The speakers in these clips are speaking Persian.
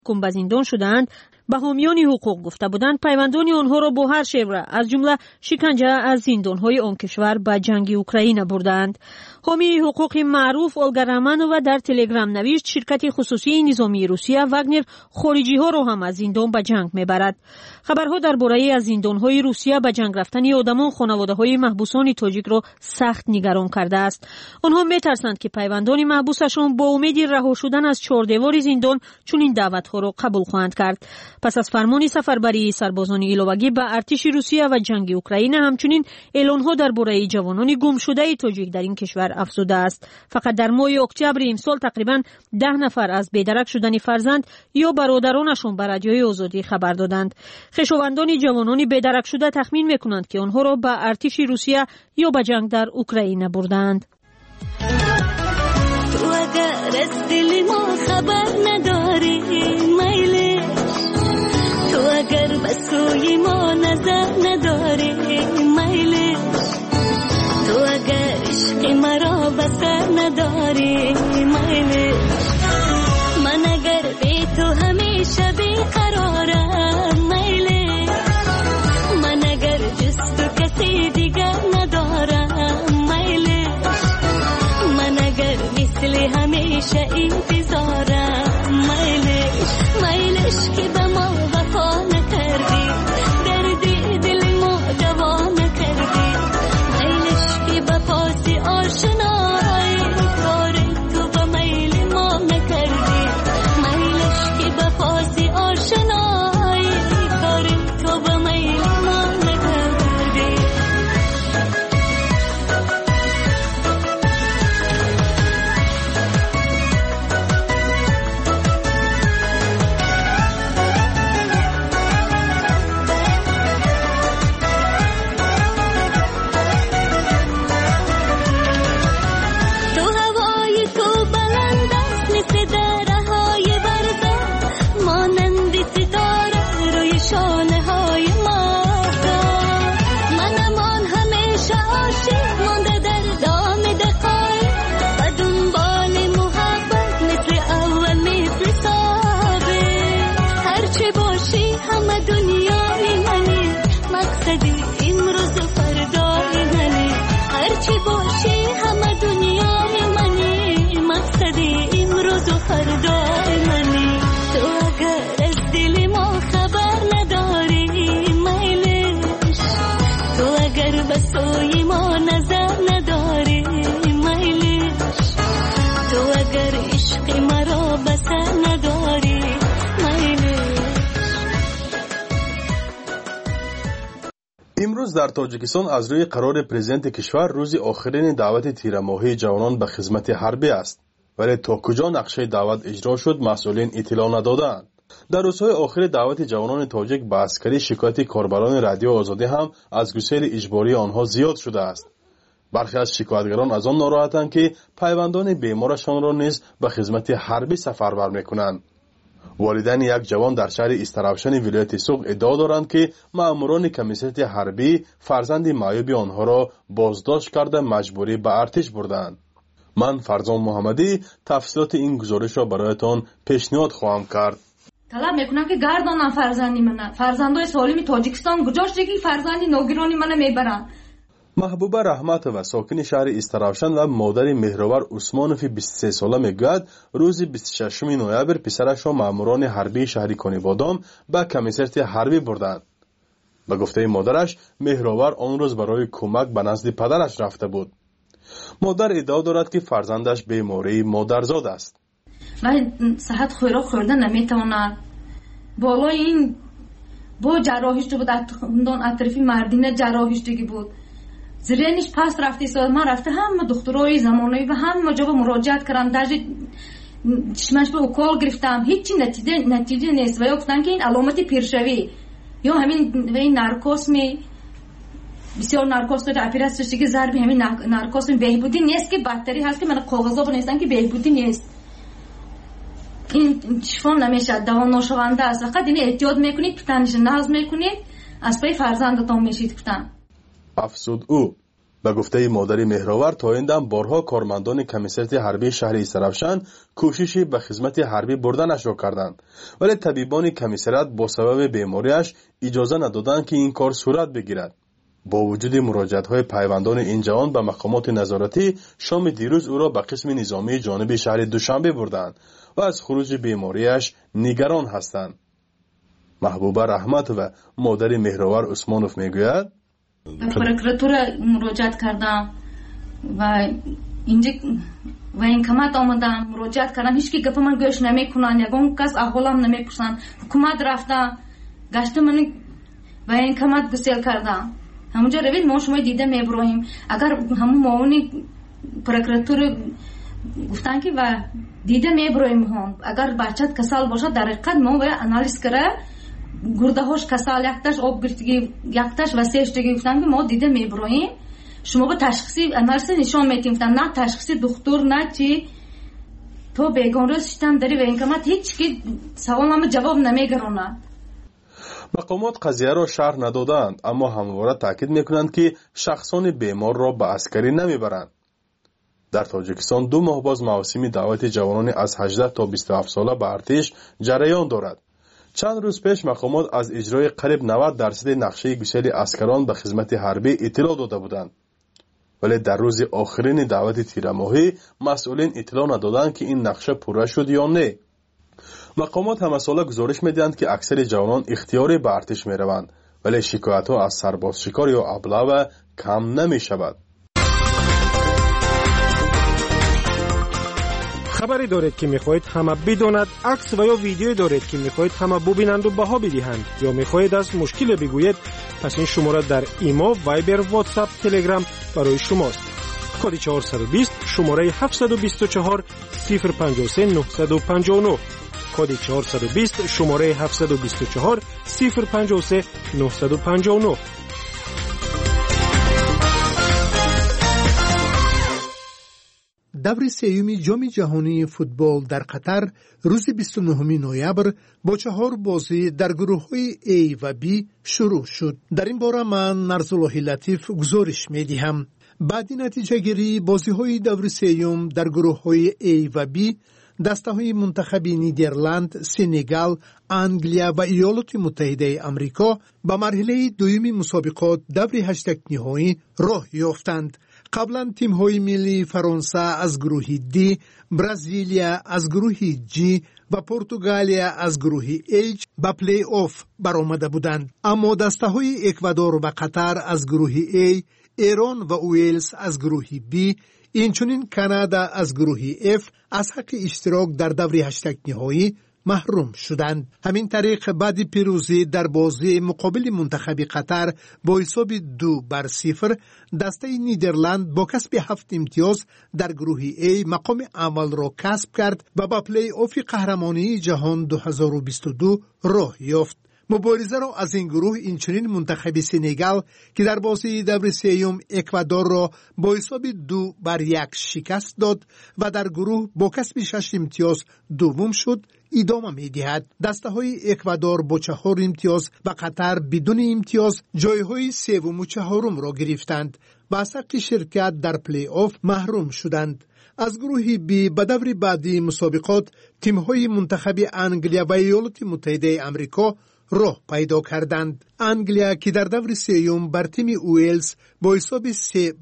به زندان شدند، به حامیان حقوق گفته بودند پیوندان آنها را با هر شیوه از جمله شکنجه از زندان‌های آن کشور به جنگ اوکراین بردند. حامی حقوق معروف اولگا رامانووا در تلگرام نوشت شرکت خصوصی نظامی روسیه واگنر خارجی‌ها را هم از زندان به جنگ میبرد. خبرها درباره از زندان‌های روسیه به جنگ رفتن آدمان خانواده‌های محبوسان تاجیک را سخت نگران کرده است. آنها می‌ترسند که پیوندان محبوسشان با امید رها شدن از چهاردیوار زندان چنین دعوت‌ها را قبول خواهند کرد. پس از فرمان سفربری سربازان ایلوگی به ارتش روسیه و جنگ اوکراین همچنین اعلان‌ها درباره جوانان گم شده تاجیک در این کشور افزوده است. فقط در ماه اکتبر امسال تقریباً 10 نفر از بی‌درک شدن فرزند یا برادرانشان به رادیوی آزادی خبر دادند. خویشاوندان جوانان بی‌درک شده تخمین می‌کنند که آنها را به ارتش روسیه یا به جنگ در اوکراین بردند. تو اگر از دل ما خبر نداری میل، تو اگر به سوی ما نظر نداری میل، تو اگر عشق مرا بسر نداری میل، من اگر بی تو همیشه بیقرارم میل، من اگر جز تو کسی دیگر ندارم میل، من اگر مثل همیشه انتظارم میلش که به ما وفا نکردی، دردی دل ما دوا نکردی، میلش که به پاس آشنایی کار تو به میل ما نکردی، میلش که به پاس آشنایی کار تو به میل ما نکردی. امروز در تاجیکستان از روی قرار پرزیدنت کشور روز آخرین دعوت تیره‌ماهی جوانان به خدمت حربی است، ولی تا کجا نقشه دعوت اجرا شد مسئولین اطلاع ندادند. در روزهای آخر دعوت جوانان تاجیک به عسکری شکایت کاربران رادیو آزادی هم از گسیل اجباری آنها زیاد شده است. برخی از شکایتگران از آن ناراحتند که پیوندان بیمارشان را نیز به خدمت حربی سفربر می‌کنند. والدین یک جوان در شهر استراوشن ولایت سوق ادعا دارند که ماموران کمیسیت حربی فرزند معیوب آنها را بازداشت کرده مجبوری به ارتش بردند. من فرزان محمدی تفصیلات این گزارش را برایتان پیشنهاد خواهم کرد. طلب میکنم که گردانم فرزندی من، فرزندای سالم تاجیکستان گذاشته که فرزندی نوگرانی من میبرن. محبوبه رحمتووا ساکن شهر استراوشن و مادر مهرور عثمانوفی 23 ساله میگوید روز 26 نوامبر پسرش را ماموران حربی شهر کانیبادام به کمیسریت حربی بردند. به گفته مادرش مهرور آن روز برای کمک به نزد پدرش رفته بود. مادر ادعا دارد که فرزندش بیماری مادرزاد است. من صحت خوراک خوردن نمیتواند. بالای این با جراحیش بود، اطرافی مردینه جراحیشتگی بود. زرینش پس رفته سال من رفته همه دکترای زمانی و همه جا مراجعت کردم، در چشمش به کال گرفتم، هیچی نتیجه نیست. و گفتن که این علامت پیرشوی یا همین این نارکوسمی، بسیار نارکوس داره، اپراسیون که ضربی همین نارکوسمی بهبودی نیست، که بدتری هست که من کاغذا بنویسن که بهبودی نیست. این شفا نمیشه، دوا ناشونده است. فقط این احتیاط میکنید، پتنش ناز میکنید، از پای فرزندتان میشید کتن. افسود او به گفته مادر مهرآور تا این دم بارها کارمندان کمیسریت حربی شهر سرافشان کوششی به خدمت حربی بردنش را کردند، ولی طبیبان کمیسریت با سبب بیماریش اجازه ندادند که این کار صورت بگیرد. با وجود مراجعت‌های پیوندان این جوان به مقامات نظارتی، شام دیروز او را به قسم نظامی جانب شهر دوشنبه بردند و از خروج بیماریش نگران هستند. محبوبه رحمت و مادر مهرآور عثمانوف میگوید پروکراتور مراجعت کردم و اینجا و این کمات آمدن مراجعت کردم، هیچ کی گپ من گوش نمیکنن، یگان کس احوالم نمیپرسن. حکومت رفتم گشتم من و این کمات گسیل کردم. همونجا روید ما شما دیده میبرویم. اگر همون معاون پروکراتور گفتن که و دیده میبرویم هم اگر بچت کسال باشه در حقیقت ما باید انالیز کرده گرده هاش کسال یکتاش آب گرفتگی یکتاش و سهشتگی گفتن که ما دیده میبرویم شما با تشخیصی انالیز نشان میتیم گفتن نه تشخیصی دکتر نه چی تو بیگان روز شتم داری و این کمت هیچ که سوال هم جواب نمیگرونه. مقامات قضیه را شرح ندادند، اما همواره تاکید میکنند که شخصان بیمار را به عسکری نمیبرند. در تاجیکستان 2 ماه باز مراسم دعوت جوانان از 18 تا 27 ساله به ارتش جریان دارد. چند روز پیش مقامات از اجرای قریب 90% نقشه گسیل عسکران به خدمت حربی اطلاع داده بودند، ولی در روز آخرین دعوت تیر ماهی مسئولین اطلاع ندادند که این نقشه پوره شد یا نه. مقامات همه ساله گزارش میدهند که اکثر جوانان اختیاری به ارتش میروند، ولی شکایت ها از سرباز شکار یا ابله کم نمی شود. خبری دارید که میخواهید همه بداند، عکس و یا ویدیو دارید که میخواهید همه ببینند و بها بدهند، یا میخواهید از مشکل بگویید، پس این شماره در ایما، وایبر، واتساپ، تلگرام برای شماست. کد 420 شماره 724 053 959 کد 420 شماره 724 053 959. دور سیوم جام جهانی فوتبال در قطر روز 29 نوامبر با 4 بازی در گروه‌های A و B شروع شد. در این باره من نرزالله لطیف گزارش می‌دهم. بعد نتیجه گیری بازی‌های دور سیوم در گروه‌های A و B دسته‌های منتخب نیدرلند، سنگال، انگلیا و ایالات متحده آمریکا به مرحله دوم مسابقات دور 8 نهایی راه یافتند. قبلا تیم‌های ملی فرانسه از گروه D، برزیلیا از گروه G و پرتغالیا از گروه H به پلی آف برآمده بودند. اما دسته‌های اکوادور و قطر از گروه A، ایران و ویلز از گروه B، اینچنین کانادا از گروه F از حق اشتراک در دور 8 نهایی محروم شدند. همین طریق بعد پیروزی در بازی مقابل منتخب قطر با حساب 2-0 دسته نیدرلند با کسب 7 امتیاز در گروه A مقام اول را کسب کرد و با پلی آف قهرمانی جهان 2022 راه یافت. مبارزه را از این گروه اینچنین منتخب سنگال که در بازی دور سیوم اکوادور را با حساب 2-1 شکست داد و در گروه با کسب 6 امتیاز دوم شد ادامه می‌دهد. دسته‌های اکوادور با 4 امتیاز و قطر بدون امتیاز جایهای سوم و چهارم را گرفتند و از حق شرکت در پلی آف محروم شدند. از گروه بی به دور بعدی مسابقات تیم‌های منتخب انگلیا و ایالات متحده آمریکا راه پیدا کردند. انگلیا که در دور سیوم بر تیم ویلز با حساب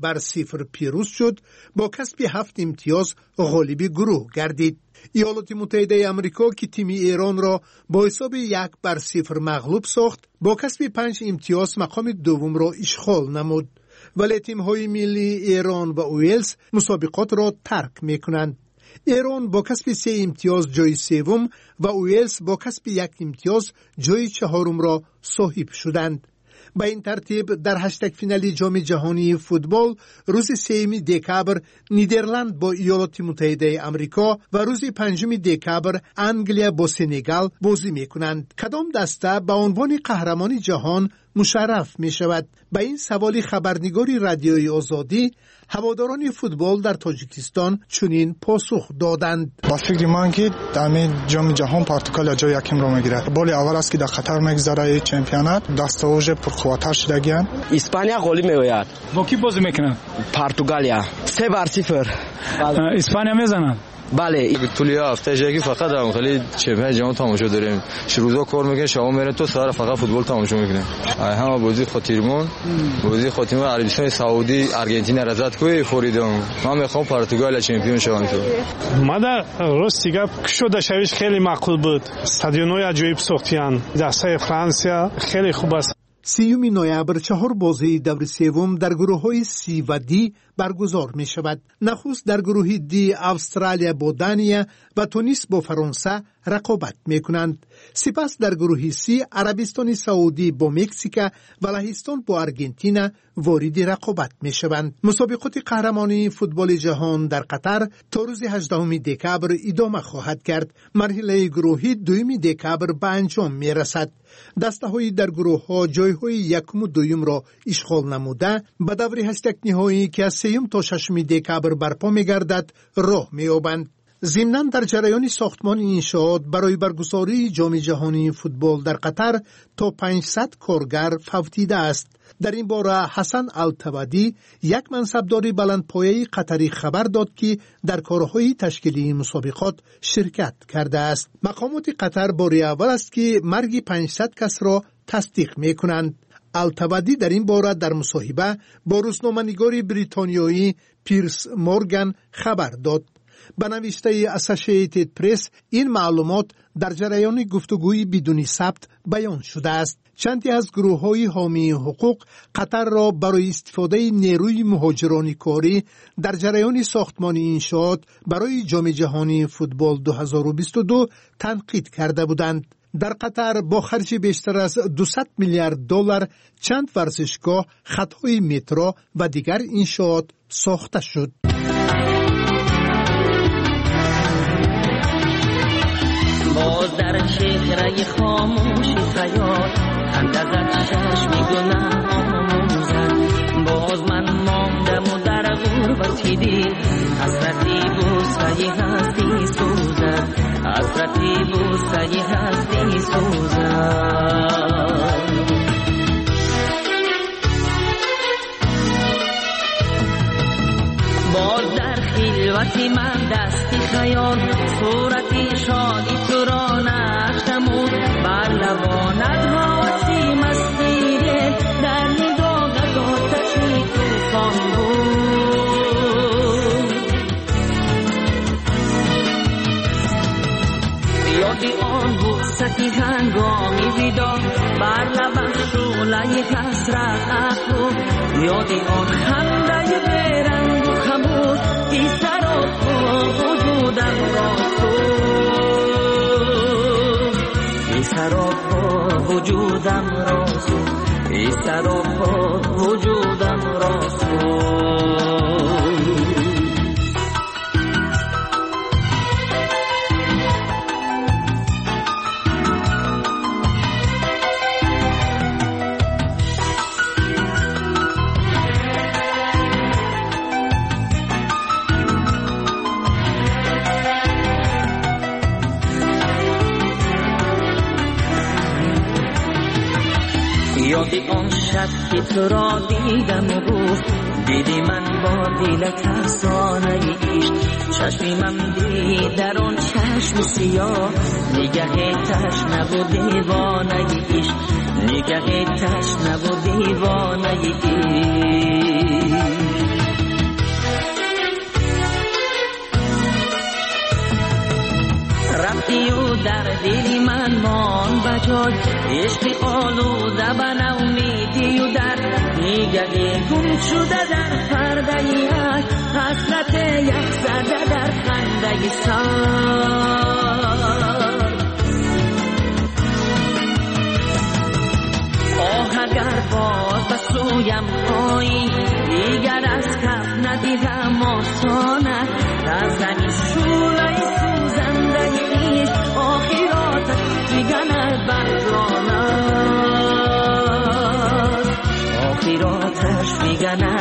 3-0 پیروز شد با کسب 7 امتیاز غالب گروه گردید. ایالات متحده آمریکا که تیم ایران را با حساب 1-0 مغلوب ساخت با کسب 5 امتیاز مقام دوم را اشغال نمود، ولی تیم‌های ملی ایران و ویلز مسابقات را ترک می‌کنند. ایران با کسب 3 امتیاز جای سوم و ویلز با کسب 1 امتیاز جای چهارم را صاحب شدند. به این ترتیب در 8 فینال جام جهانی فوتبال روز 3 دکامبر نیدرلند با ایالات متحده آمریکا و روز 5 دکامبر انگلیا با سنگال بازی می‌کنند. کدام دسته به عنوان قهرمان جهان مشرف می شود. به این سوال خبرنگاری رادیوی آزادی هواداران فوتبال در تاجیکستان چنین پاسخ دادند: با فکر من که در جام جهان پرتغال جای یکم رو میگیره. بال اول است که در قطر میگذره چمپیونات دستاوج پرقوتر شدگیان. اسپانیا گلی میآید. با کی بازی میکنن؟ پرتغالیا 3-0. اسپانیا میزنن. بله. طول هفته جایی فقط هم خیلی چمپیون جهان تماشا داریم. روزا کار میکنه، شب میرن تو سر فقط فوتبال تماشا میکنیم. همه بازی خاطرمون عربستان سعودی آرژانتین رضایت کوی فریدم. من میخوام پرتغال چمپیون شوم. ماده راستی گپ شده شویش خیلی معقول بود. استادیوم‌های عجیب ساختیان. دسته فرانسه خیلی خوب است. 30 نوامبر 4 بازی دور سوم در گروه‌های C و D برگزار می شود. نخست در گروه D استرالیا با دانیا و تونس با فرانسه رقابت می کنند. سپس در گروه C عربستان سعودی با مکزیک و لهستان با آرژانتین وارد رقابت می شوند. مسابقات قهرمانی فوتبال جهان در قطر تا روز 18 دکبر ادامه خواهد کرد. مرحله گروهی 2 دکبر به انجام می رسد. دسته‌های در گروه‌ها جای‌های یکم و دوم را اشغال نموده به دور هشتگ نهایی که از 3 تا 6 دکبر برپا می‌گردد راه می‌یابند. ضمناً در جریان ساختمان انشاءات برای برگزاری جام جهانی فوتبال در قطر تا 500 کارگر فوتیده است. در این باره حسن التبدی یک منصبدار بلندپایه قطری خبر داد که در کارهای تشکیلی مسابقات شرکت کرده است. مقامات قطر باری اول است که مرگ 500 کس را تصدیق می کنند. التبدی در این باره در مصاحبه با روزنامه‌نگار بریتانیایی پیرس مورگان خبر داد. به نوشته اسوسییتد پرس این معلومات در جریان گفتگوی بدون ثبت بیان شده است. چندی از گروه‌های حامی حقوق قطر را برای استفاده نیروی مهاجران کاری در جریان ساختمان انشاءات برای جام جهانی فوتبال 2022 تنقید کرده بودند. در قطر با خرج بیشتر از 200 میلیارد دلار چند ورزشگاه، خطهای مترو و دیگر انشاءات ساخته شد. باز در شهرهای خاموشی خیال اندازت چشم گناه آموزد. باز من ماندم و در غربتی دید حسرتی بوسهی هستی سوزد. حسرتی بوسهی هستی سوزد. باز در خلوتی من دستی خیال صورتی شادی تو را نشتمود. بر لبانت حواسی مستیده در نگاهت آتشی توفان بود. یادی آن بوستی هنگامی ویدا بر لبم شعله حسرت بود. یادی آن خنده بیرنگ و خموش ای سراپا وجودم را سوز. ای سراپا وجودم را سوز. ای سراپا وجودم را سوز. یادی آن شب که تو را دیدم و گفت دیدی من با دل ترسانه عشق. چشمی من دید در آن چشم سیاه نگه تشنه و دیوانه عشق. نگه تشنه و دیوانه عشق. رفتی و در دل من مان بجای عشق آلوده به نومیدی و در نگه گم شده در پرده یک حسرت یک زده در خنده سر. آه اگر باز به سویم آیی دیگر از کف ندیدم آسانه. از زمین شوله سوزنده ایش آخرات دیگر بردانه.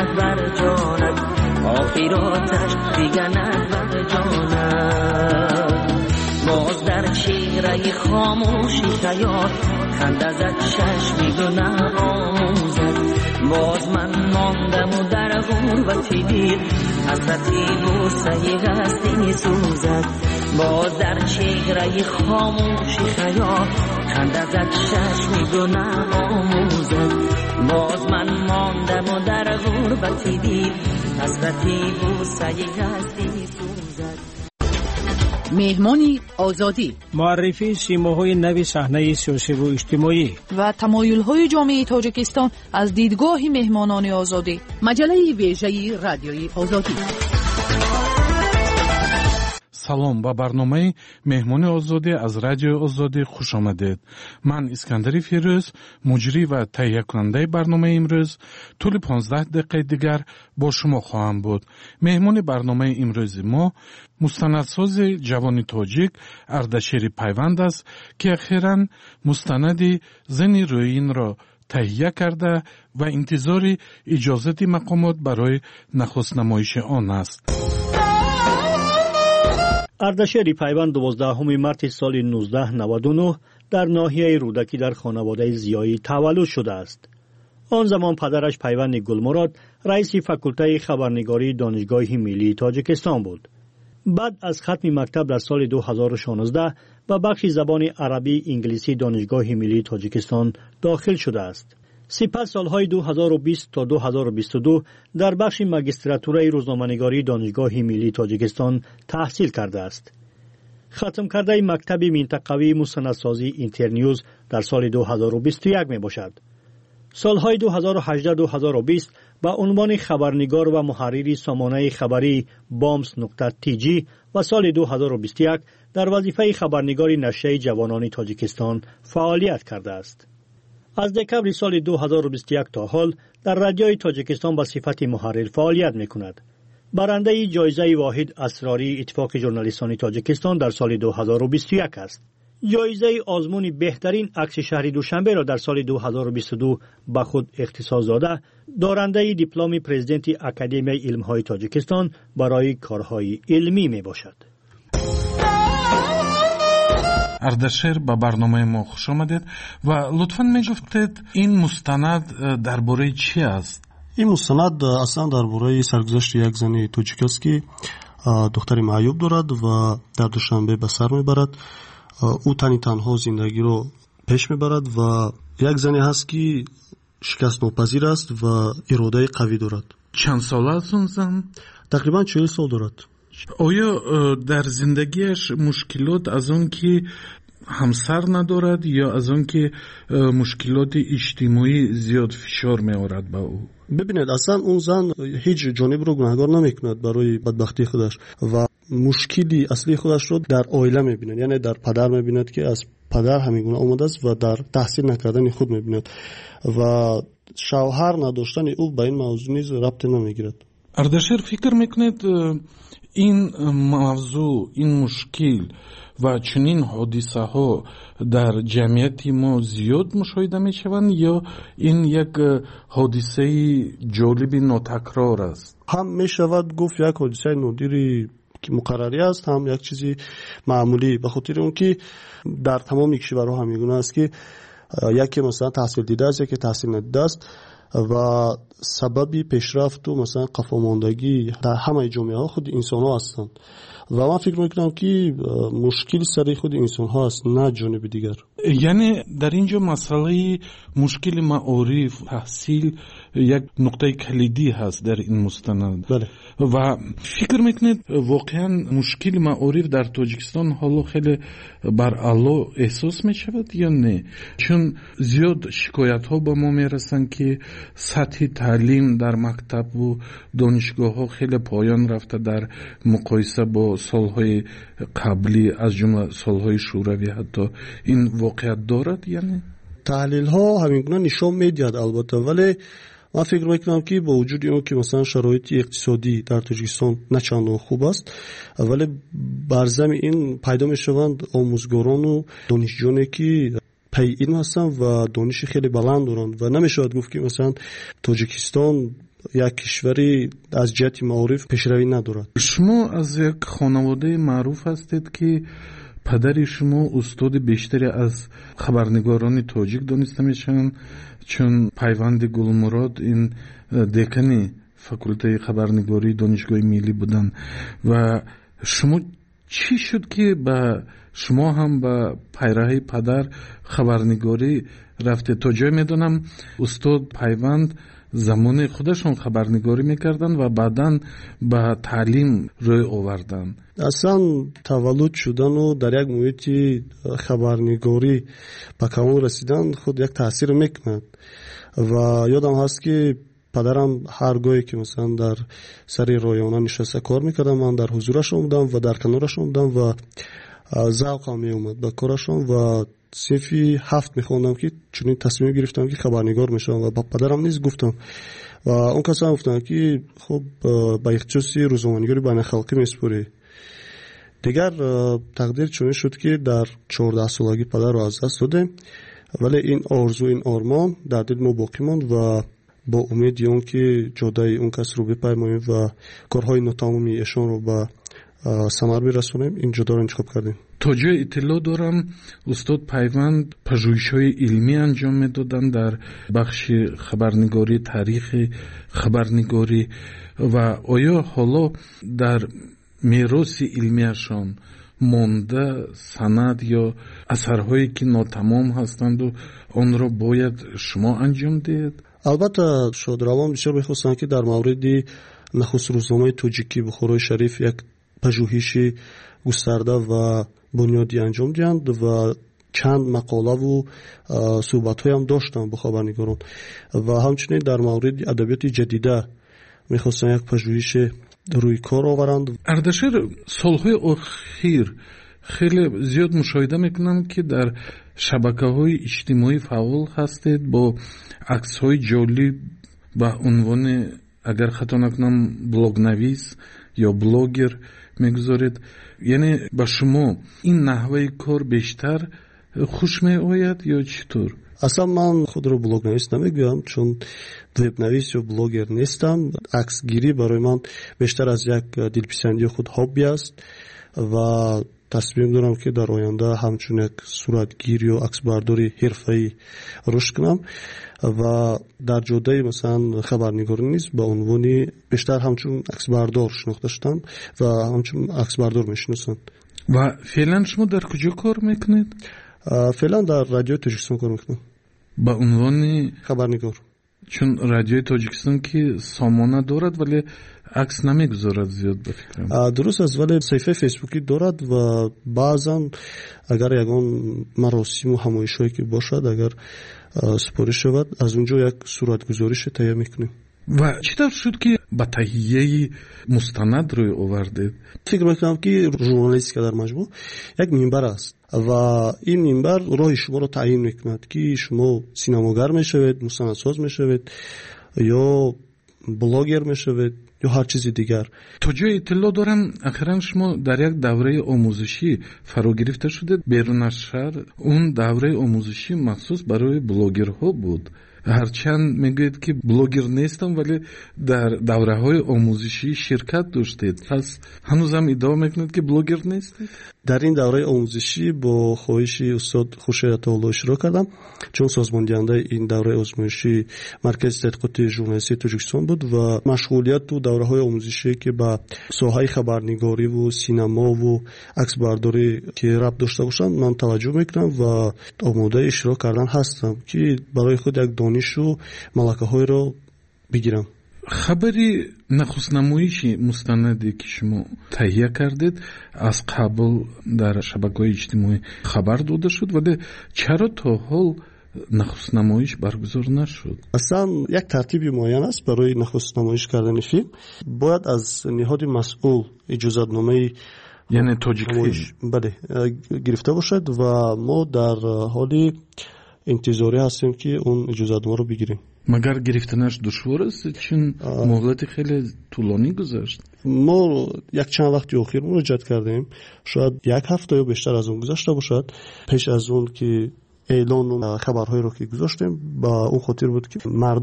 بر جانت آخراتش دیگه بر جانت باز در چهره خاموشی خیال خنده زد چشمی گناه آموزد باز من ماندم و در غربتی دیر حسرتی بوسه هستی سوزد باز در چهره خاموشی خیال خنده زد چشمی گناه آموزد باز من ماندم و در غربتی دیر حسرتی بوسه هستی سوزد. مهمانی آزادی، معرفی سیماهای نوی صحنه سیاسی و اجتماعی و تمایل‌های جامعه تاجیکستان از دیدگاه مهمانان آزادی. مجله ویژه رادیوی آزادی. салом ба барномаи меҳмони озодӣ аз радиои озодӣ хуш омадед. ман искандари фирӯз муҷрӣ ва таҳиякунандаи барномаи имрӯз тӯли 15 дақиқаи дигар бо шумо хоҳам буд. меҳмони барномаи имрӯзи мо мустанадсози ҷавони тоҷик ардашери пайванд аст ки ахиран мустанади зани рӯинро таҳия карда ва интизори иҷозати мақомот барои нахустнамоиши он аст. ардашери пайванд 12 марти соли 1999 дар ноҳияи рӯдакӣ дар хонаводаи зиёӣ таваллуд шудааст. он замон падараш пайванди гулмурод раиси факултаи хабарнигории донишгоҳи миллии тоҷикистон буд. баъд аз хатми мактаб дар соли 2016 ба бахши забони арабии инглисии донишгоҳи миллии тоҷикистон дохил шудааст. сипас солҳои 2020 то 2022 дар бахши магистратураи рӯзноманигории донишгоҳи миллии тоҷикистон таҳсил кардааст. хатм кардаи мактаби минтақавии мустанадсозии интерньюз дар соли 2021 мебошад. солҳои 2018-2020 ба унвони хабарнигор ва муҳаррири сомонаи хабарии boms.tg ва соли 2021 дар вазифаи хабарнигори нашрияи ҷавонони тоҷикистон фаъолият кардааст. аз декабри соли 2021 تا حال در رادیوی تاجیکستان به صفت محرر فعالیت می‌کند. برنده جایزه واحد اسراری اتفاق ژورنالیستان تاجیکستان در سال 2021 است. جایزه آزمون بهترین عکس شهر دوشنبه را در سال 2022 به خود اختصاص داده، دارنده دیپلم پرزیدنت اکادمی علم‌های تاجیکستان برای کارهای علمی میباشد. ардашер ба барномаи мо хуш омадед ва лутфан мегуфтед ин мустанад дар бораи чӣ аст? ин мустанад аслан дар бораи саргузашти як зани тоҷик аст ки духтари маъюб дорад ва дар душанбе ба сар мебарад. ӯ тани танҳо зиндагиро пеш мебарад ва як зане ҳаст ки шикастнопазир аст ва иродаи қавӣ дорад. чанд сола аст он зан? тақрибан 40 сол дорад. оё дар зиндагиаш мушкилот аз он ки ҳамсар надорад ё аз он ки мушкилоти иҷтимоӣ зиёд фишор меорад ба ӯ? бибинед аслан он зан ҳеҷ ҷонибро гунаҳгор намекунад барои бадбахтии худаш ва мушкили аслии худашро дар оила мебинад, яъне дар падар мебинад ки аз падар ҳамин гуна омадааст ва дар таҳсил накардани худ мебинад ва шавҳар надоштани ӯ ба ин мавзӯъ низ рабте намегирад. ардашер фикр мекунед ин мавзӯъ, ин мушкил ва чунин ҳодисаҳо дар ҷамъияти мо зиёд мушоҳида мешаванд ё ин як ҳодисаи ҷолиби нотакрор аст? ҳам мешавад гуфт як ҳодисаи нодири ки муқаррарӣ аст, ҳам як чизи маъмулӣ, ба хотири он ки дар тамоми кишварҳо ҳамин гуна аст ки яке масалан таҳсил дидааст, яке таҳсил надидааст ва сабаби пешрафту масалан қафомондагӣ дар ҳамаи ҷомеаҳо худи инсонҳо ҳастанд ва ман фикр мекунам ки мушкили сари худи инсонҳо аст, на ҷониби дигар. яъне дар ин ҷо масъалаи мушкили маориф, таҳсил як нуқтаи калидӣ ҳаст дар ин мустанад. ва фикр мекунед воқеан мушкили маориф дар тоҷикистон ҳоло хеле баръало эҳсос мешавад ё не? чун зиёд шикоятҳо ба мо мерасанд ки сатҳи таълим дар мактабу донишгоҳҳо хеле поён рафта дар муқоиса бо солҳои қаблӣ, аз ҷумла солҳои шӯравӣ. ҳатто ин воқеият дорад яъне? таҳлилҳо ҳамин гуна нишон медиҳад албатта, вале ман фикр мекунам ки бо вуҷуди он ки масалан шароити иқтисодӣ дар тоҷикистон на чандон хуб аст, вале бар зами ин пайдо мешаванд омӯзгорону донишҷӯёне ки паи илм ҳастанд ва дониши хеле баланд доранд ва намешавад гуфт ки масалан тоҷикистон یک کشوری از جهت معارف پیشروی ندارد. شما از یک خانواده معروف هستید که پدر شما استاد بیشتری از خبرنگاران تاجیک دانسته میشن، چون پیوند گلمراد این دکن فاکولته خبرنگاری دانشگاه ملی بودن. و شما چی شد که با شما هم با پیراه پدر خبرنگاری رفته؟ تا جای میدونم استاد پیوند زمان خودشون خبرنگاری میکردن و بعداً با تعلیم روی آوردن. اصلا تولد شدن و در یک محیط خبرنگاری به کمال رسیدن خود یک تاثیر میکند. و یادم هست که پدرم هرگاهی که مثلا در سر رایانه نشسته کار میکردم، من در حضورشون بودم و در کنارشون بودم و ذوقم میومد به کارشون و صفی 7 میخوندم که چون تصمیم گرفتم که خبرنگار میشم و با پدرم نیز گفتم و اون کسا گفتن که خب با اختصاصی روزنامه‌نگاری بین خلقی میسپری. دیگر تقدیر چون شد که در 14 سالگی پدر رو از دست دادیم، ولی این آرزو، این آرمان در دل ما باقی ماند و با امید اون که جدای اون کس رو بپیماییم و کارهای ناتمامی ایشان رو به ثمر برسونیم، این جدا رو انتخاب کردیم. تا جای اطلاع دارم استاد پیوند پژوهش‌های علمی انجام میدادن در بخش خبرنگاری، تاریخ خبرنگاری. و آیا حالا در میراث علمیشان مانده سند یا اثرهایی که ناتمام هستند و آن را باید شما انجام دهید؟ البته شادروان بسیار می‌خواستند که در مورد نخست روزنامه تاجیکی بخارای شریف یک پژوهشی گسترده و بنیادی انجام دهند و چند مقاله و صحبت‌های هم داشتن با خبرنگاران و همچنین در مورد ادبیات جدیده می‌خواستن یک پژوهش روی کار آورند. اردشیر، سالهای اخیر خیلی زیاد مشاهده میکنم که در شبکه‌های اجتماعی فعال هستید با عکس‌های جالب با عنوان، اگر خطا نکنم، بلاگ نویس یا بلاگر میگذارید. یعنی با شما این نحوه کار بیشتر خوش می آید یا چطور؟ اصلا من خود رو بلاگ نویس نمیگویم، چون وب نویس یا بلاگر نیستم. عکس گیری برای من بیشتر از یک دلپسندی خود هابی است و تصمیم دارم که در آینده همچون یک صورتگیری و عکس برداری حرفه‌ای رشد کنم و در جدای مثلا خبرنگاری نیست به عنوان بیشتر همچون عکس بردار شناخته شدم و همچون عکس بردار میشناسند. و فعلا شما در کجا کار میکنید؟ فعلا در رادیو تاجیکستان کار میکنم با عنوان خبرنگار. چون رادیو تاجیکستان که سامانه دارد ولی عکس نمیگذارد زیاد به فکرم. درست است، ولی صفحه فیسبوکی دارد و بعضا اگر یگان مراسم و همایش‌هایی که باشد اگر سپارش شود از اونجا یک صورتگذاریش تهیه میکنیم. و چطور شد که با تهیه مستند روی آوردید؟ فکر میکنم که ژورنالیستیک در مجموع یک منبر است و این منبر راه شما رو تعیین میکند که شما سینماگر میشوید، مستندساز میشوید یا بلاگر میشوید یا هر چیز دیگر. تا جای اطلاع دارم اخیراً شما در یک دوره آموزشی فرا گرفته شدید بیرون از شهر. اون دوره آموزشی مخصوص برای بلاگرها بود. هرچند میگوید که بلاگر نیستم ولی در دوره های آموزشی شرکت داشتید، پس هنوز هم ادعا میکنید که بلاگر نیستید؟ در این دوره آموزشی با خواهش استاد خورشید عطاالله اشتراک کردم، چون سازمان دهنده این دوره آزمایشی مرکز تحقیقات ژورنالیستی تاجیکستان بود و مشغولیت تو دوره های آموزشی که با ساحه خبرنگاری و سینما و عکس برداری که ربط داشته باشند من توجه میکنم و آماده اشتراک کردن هستم که برای خود یک دانش و ملکه های رو بگیرم. خبری نخست نمایش مستندی که شما تهیه کردید از قبل در شبکه‌های اجتماعی خبر داده شد، ولی چرا تا حال نخست نمایش برگزار نشد؟ اصلا یک ترتیبی معین است برای نخست نمایش کردن فیلم. باید از نهاد مسئول اجازه‌نامه یعنی تاجیکی بله گرفته باشد و ما در حال انتظاری هستیم که اون اجازه‌نامه رو بگیریم. مگر گرفتنش دشوار است چون مهلت خیلی طولانی گذشت؟ ما یک چند وقتی اخیر مراجعه کردیم، شاید یک هفته یا بیشتر از اون گذشته باشد. پیش از اون که اعلان و خبرهایی رو که گذاشتیم با اون خاطر بود که مردم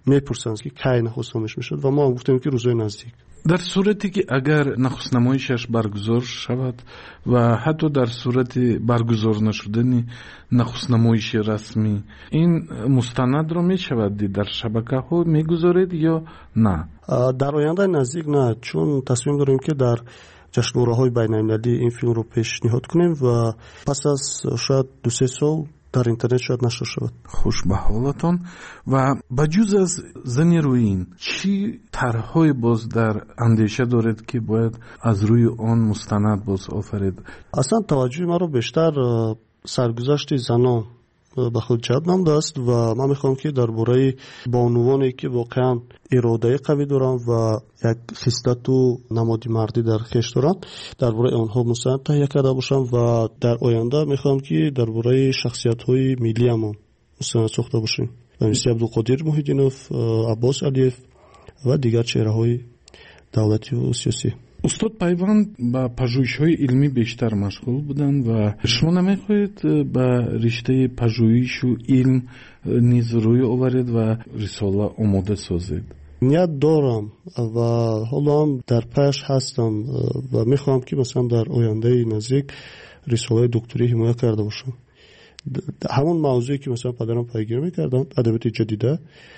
میپرسند که کی نخست نمایش میشد و ما گفتیم که روزهای نزدیک. در صورتی که اگر نخست نمایشش برگزار شود و حتی در صورت برگزار نشدن نخست نمایش رسمی، این مستند را می شود دید در شبکه ها میگذارید یا نه؟ در آینده نزدیک نه، چون تصمیم داریم که در جشنواره‌های بین‌المللی این فیلم رو پیشنهاد کنیم و پس از شاید 2-3 سال در اینترنت شاید نشر شود. خوش به حالتان. و بجز از زن رویین چی طرح‌های باز در اندیشه دارید که باید از روی آن مستند باز آفرید؟ اصلا توجه ما رو بیشتر سرگذشت زنان به خود جلب نموده است و من میخوام که درباره بانوانی که واقعا اراده قوی دارن و یک خصلت و نماد مردی در خویش دارن درباره آنها مستند تهیه کرده باشم و در آینده میخوام که درباره شخصیت‌های ملی ما مستند ساخته باشیم، مثل عبدالقادر محیدینوف، عباس علیف و دیگر چهره‌های دولتی و سیاسی. استاد پیوند با پژوهش‌های علمی بیشتر مشغول بودند و شما نمیخواهید به رشته پژوهش و علم نیز روی آورید و رساله آماده سازید؟ نیت دارم و حالا هم در پیش هستم و میخوام که مثلا در آینده نزدیک رساله دکتری حمایت کرده باشم. همون موضوعی که مثلا پدرم پیگیری میکردن، ادبیات جدیده،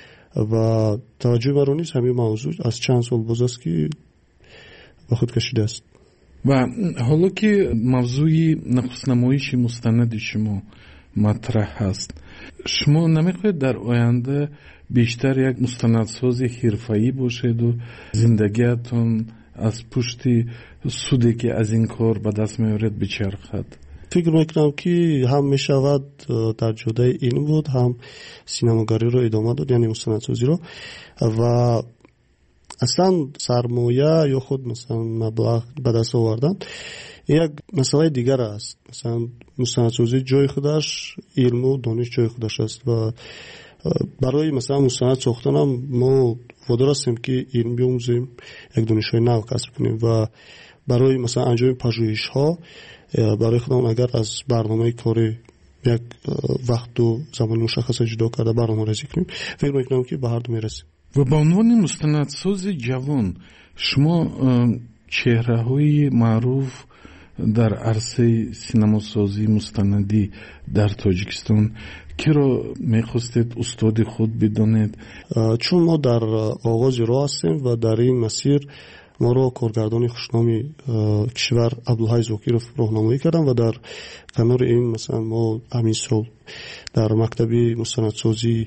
و توجه مرا نیست همین موضوع از چند سال باز است که به خود کشیده است. و حالا که موضوع نخست نمایش مستند شما مطرح هست، شما نمیخواهید در آینده بیشتر یک مستندساز حرفه‌ای باشید و زندگیتون از پشت سودی که از این کار به دست میارید بچرخد؟ فکر میکنم که هم میشود در جدای این بود، هم سینماگری رو ادامه داد، یعنی مستندسازی رو، و اصلا سرمایه یا خود مثلا مبلغ به دست آوردن یک مسئله دیگر است. مثلا مستندسازی جای خودش، علم و دانش جای خودش است و برای مثلا مستند ساختن هم ما وادار هستیم که علم بیاموزیم، یک دانش‌های نو کسب کنیم و برای مثلا انجام پژوهش ها برای خودمون اگر از برنامه کاری یک وقت و زمان مشخص جدا کرده برنامه ریزی کنیم، فکر میکنم که به هر دو میرسیم. و به عنوان مستندساز جوان شما چهره‌های معروف در عرصه سینماسازی مستندی در تاجیکستان که را میخواستید استاد خود بدانید؟ چون ما در آغاز راه هستیم و در این مسیر ما را کارگردان خوشنامی کشور عبدالحی زاکیروف راهنمایی کردن و در کنار این مثلا ما همین سال در مکتب مستندسازی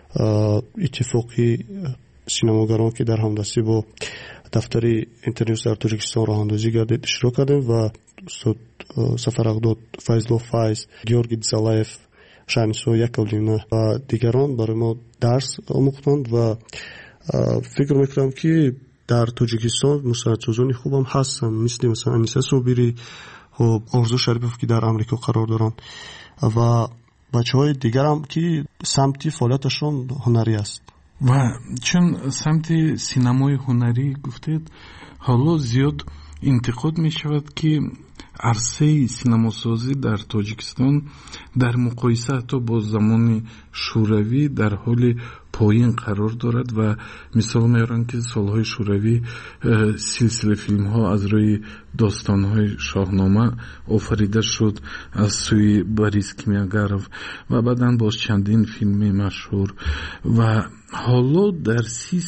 اتفاقی سینماگران که در همدستی با دفتر اینترنیوز در تاجیکستان راه اندازی گردید اشتراک کردیم و استاد سفر اقداد، فیضلو فیض، گیورگی دزالایف، شهنسو یکولینه و دیگران برای ما درس آموختند و فکر میکنم که در تاجیکستان مستندسازان خوب هم هستن، مثل انیسه صابری و آرزو شریفوف که در امریکا قرار دارن و بچه‌های دیگر هم که سمت فعالیتشون هنری است. و چون سمت سینمای هنری گفتید، حالا زیاد انتقاد می شود که عرصه سینماسازی در تاجیکستان در مقایسه حتی با زمان شوروی در حال پایین قرار دارد و مثال میارن که سالهای شوروی سلسله فیلم ها از روی داستان های شاهنامه آفریده شد از سوی بوریس کیمیاگروف و بعداً باز چندین فیلم مشهور و حالا در 30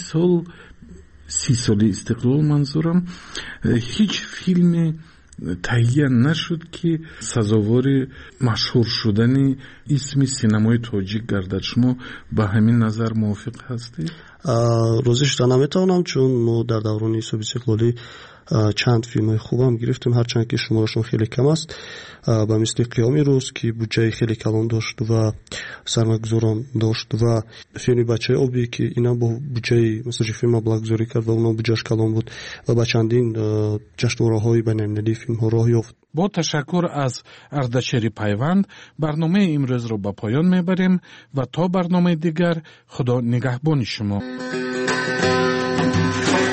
سال استقلال منظورم هیچ فیلم تهیه نشد که سزاوار مشهور شدن اسم سینمای تاجیک گردد. شما با همین نظر موافق هستید؟ روزش را نمیتونم، چون ما در دوران استقلالی چند فیلم خوبم گرفتیم، هرچند که شمارشون خیلی کم است، به مثل قیام روز که بودجه خیلی کلان داشت و سرمایه‌گذاران داشت و فیلم بچه آبی که اینا با بودجه مثل فیلم مبلغ گذاری کرد و اونا بودجهش کلان بود و با چندین جشنواره‌های بین‌المللی فیلم ها راه یافت. با تشکر از اردشیر پیوند برنامه امروز رو به پایان میبریم و تا برنامه دیگر خدا نگهبان شما.